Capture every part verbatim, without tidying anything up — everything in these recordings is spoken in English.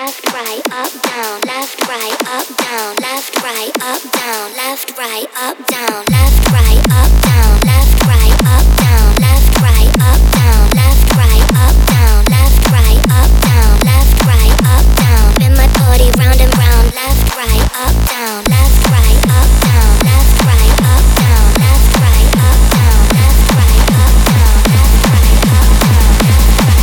left, right, up, down, left, right, up, down, left, right, up, down, left, right, up, down, left, right, up, down, left, right, up, down, left, right, up, down, left, right, up, down, left, right, up, down, left, right, up, down. Spin my body round and round, left, right, up, down, left, right, up, down, left, right, up, down, left, right, up, down, left, right, up, down, left, right, up, down, left, right, up, down.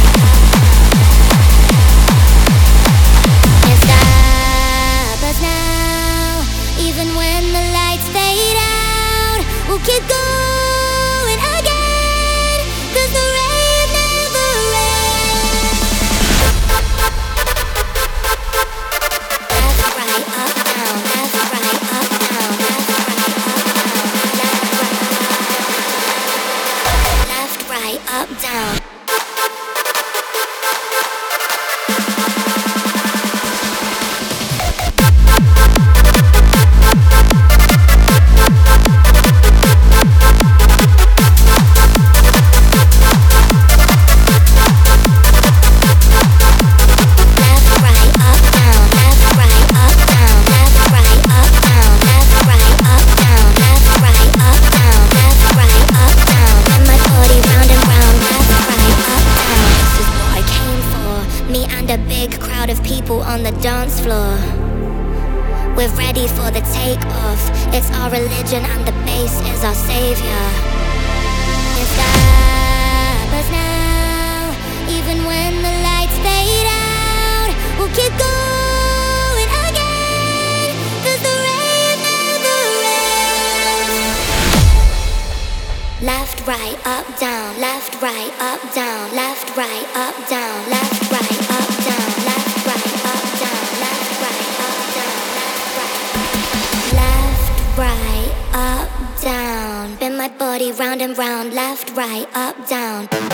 Can't stop us now, even when the lights fade out. We'll keep going again, 'cause the rave never ends. Left, right, up, down, left, right, up, down, left, right, up, down, left, right, up, down. On the dance floor, we're ready for the takeoff. It's our religion and the bass is our savior. Can't stop us now, even when the lights fade out. We'll keep going again, 'cause the rave never ends. Left, right, up, down, left, right, up, down, left, right, up, down, left, right, up, down, left, right, up, down, left, right, up, down, left, right, left, right, up, down. Spin my body round and round, left, right, up, down.